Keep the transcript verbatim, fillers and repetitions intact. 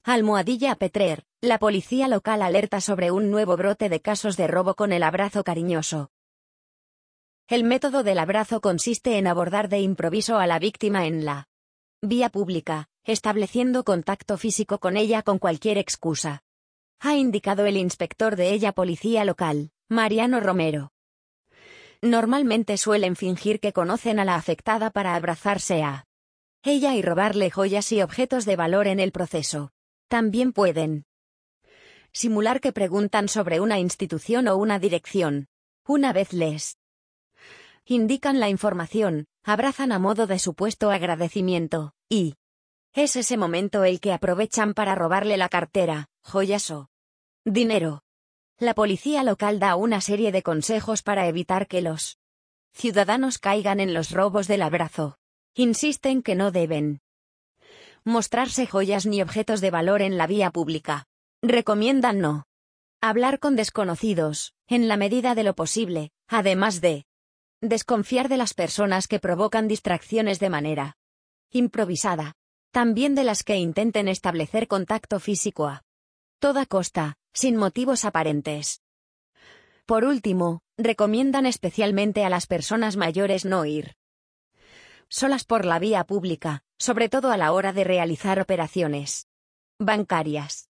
Almohadilla Petrer, la policía local alerta sobre un nuevo brote de casos de robo con el abrazo cariñoso. El método del abrazo consiste en abordar de improviso a la víctima en la vía pública, estableciendo contacto físico con ella con cualquier excusa. Ha indicado el inspector de ella policía local, Mariano Romero. Normalmente suelen fingir que conocen a la afectada para abrazarse a ella y robarle joyas y objetos de valor en el proceso. También pueden simular que preguntan sobre una institución o una dirección. Una vez les indican la información, abrazan a modo de supuesto agradecimiento, y es ese momento el que aprovechan para robarle la cartera, joyas o dinero. La policía local da una serie de consejos para evitar que los ciudadanos caigan en los robos del abrazo. Insisten que no deben mostrarse joyas ni objetos de valor en la vía pública. Recomiendan no hablar con desconocidos, en la medida de lo posible, además de desconfiar de las personas que provocan distracciones de manera improvisada. También de las que intenten establecer contacto físico a toda costa, sin motivos aparentes. Por último, recomiendan especialmente a las personas mayores no ir solas por la vía pública, sobre todo a la hora de realizar operaciones bancarias.